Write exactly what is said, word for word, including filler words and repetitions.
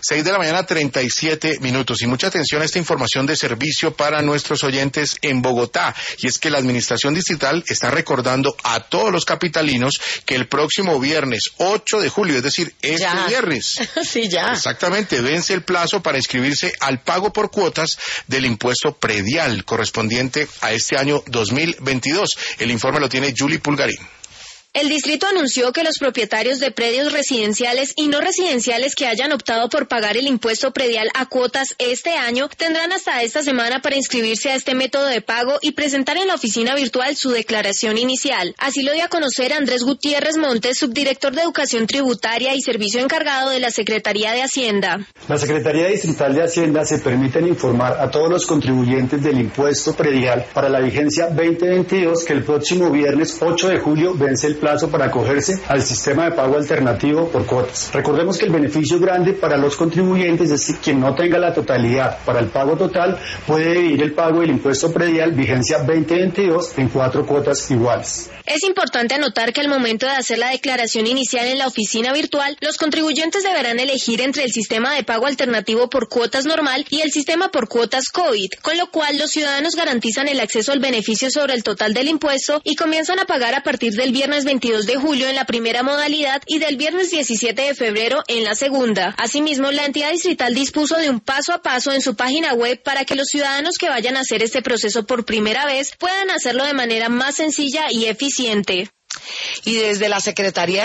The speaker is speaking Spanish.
seis de la mañana, treinta y siete minutos. Y mucha atención a esta información de servicio para nuestros oyentes en Bogotá. Y es que la Administración Distrital está recordando a todos los capitalinos que el próximo viernes ocho de julio, es decir, este ya. viernes. Sí, ya. Exactamente, vence el plazo para inscribirse al pago por cuotas del impuesto predial correspondiente a este año dos mil veintidós. El informe lo tiene Julie Pulgarín. El distrito anunció que los propietarios de predios residenciales y no residenciales que hayan optado por pagar el impuesto predial a cuotas este año tendrán hasta esta semana para inscribirse a este método de pago y presentar en la oficina virtual su declaración inicial. Así lo dio a conocer Andrés Gutiérrez Montes, subdirector de Educación Tributaria y Servicio Encargado de la Secretaría de Hacienda. La Secretaría Distrital de Hacienda se permite informar a todos los contribuyentes del impuesto predial para la vigencia veinte veintidós que el próximo viernes ocho de julio vence el plazo para acogerse al sistema de pago alternativo por cuotas. Recordemos que el beneficio grande para los contribuyentes es que quien no tenga la totalidad para el pago total puede dividir el pago del impuesto predial vigencia veinte veintidós en cuatro cuotas iguales. Es importante anotar que al momento de hacer la declaración inicial en la oficina virtual, los contribuyentes deberán elegir entre el sistema de pago alternativo por cuotas normal y el sistema por cuotas COVID, con lo cual los ciudadanos garantizan el acceso al beneficio sobre el total del impuesto y comienzan a pagar a partir del viernes veintidós de julio en la primera modalidad y del viernes diecisiete de febrero en la segunda. Asimismo, la entidad distrital dispuso de un paso a paso en su página web para que los ciudadanos que vayan a hacer este proceso por primera vez puedan hacerlo de manera más sencilla y eficiente. Y desde la Secretaría